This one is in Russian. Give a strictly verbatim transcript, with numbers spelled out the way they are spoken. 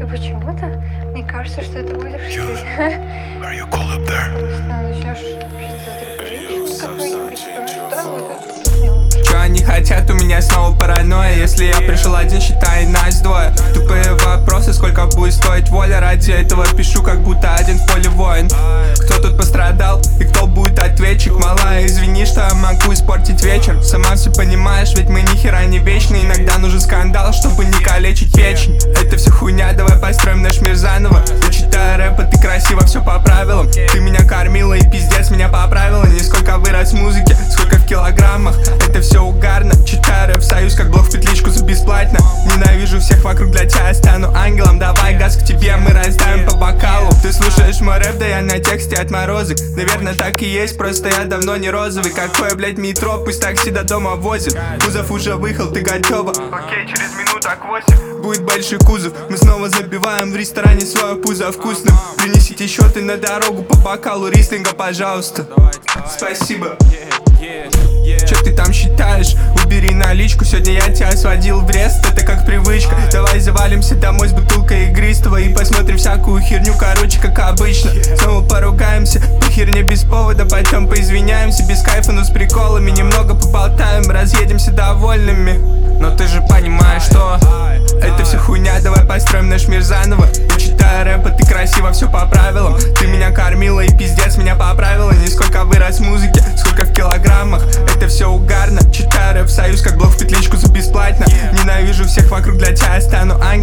И почему-то мне кажется, что это будешь ты. Are you cold up there? Начнешь какой-нибудь, что будет? Чё они хотят, у меня снова паранойя. Если я пришел один, считай нас двое. Тупые вопросы, сколько будет стоить воля. Ради этого пишу, как будто один в поле воин. Кто тут пострадал и кто будет ответчик? Малая, извини, что я могу испортить вечер. Сама все понимаешь, ведь мы ни хера не вечны. Иногда нужен скандал, чтобы не калечить печень. Это все хуйня, давай построим наш мир заново. Я читаю рэп, а ты красиво, все по правилам. Ты меня кормила и пиздец меня поправила. Не сколько вырос в музыке, сколько в килограммах. Это все угарно, читаю рэп союз, как блог в петличку за бесплатно. Ненавижу всех вокруг, для тебя стану ангелом. Давай газ к тебе, мы раздаем по бокалу. Ты слушаешь мой рэп, да я на тексте отморозок. Наверное так и есть, просто я давно не розовый. Какое, блять, метро, пусть такси до дома возит. Кузов уже выехал, ты готова? Окей, через минуток восемь будет большой кузов. Мы снова забиваем в ресторане свое пузо вкусным. Принесите счеты на дорогу по бокалу рислинга, пожалуйста. Спасибо. Чё ты там считаешь? Убери наличку, сегодня я тебя сводил в рест. Это как привычка. Давай завалимся домой с бутылкой игристого и посмотрим всякую херню, короче, как обычно. Снова поругаемся по херне без повода, потом поизвиняемся без кайфа, но с приколами. Немного поболтаем, разъедемся довольными. Но ты же понимаешь, что это все хуйня, давай построим наш мир заново. Я читаю рэп, а ты красиво, все по правилам. Ты меня кормила и пиздец меня поправила. Не сколько вырос в музыке, сколько в килограммах. Это все угарно, читаю рэп союз, как блог в петличку за бесплатно. Ненавижу всех вокруг, для тебя стану ангелом.